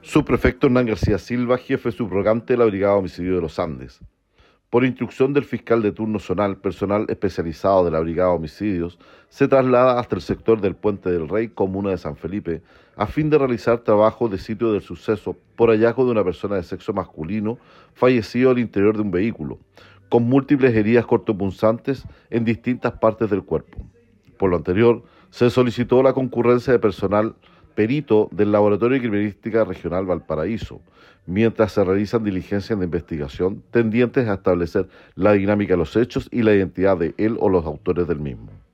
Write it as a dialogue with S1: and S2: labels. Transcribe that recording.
S1: Subprefecto Hernán García Silva, jefe subrogante de la Brigada de Homicidio de los Andes. Por instrucción del fiscal de turno zonal, personal especializado de la Brigada de Homicidios se traslada hasta el sector del Puente del Rey, comuna de San Felipe, a fin de realizar trabajo de sitio del suceso por hallazgo de una persona de sexo masculino fallecido al interior de un vehículo, con múltiples heridas cortopunzantes en distintas partes del cuerpo. Por lo anterior, se solicitó la concurrencia de personal perito del Laboratorio de Criminalística Regional Valparaíso, mientras se realizan diligencias de investigación tendientes a establecer la dinámica de los hechos y la identidad de él o los autores del mismo.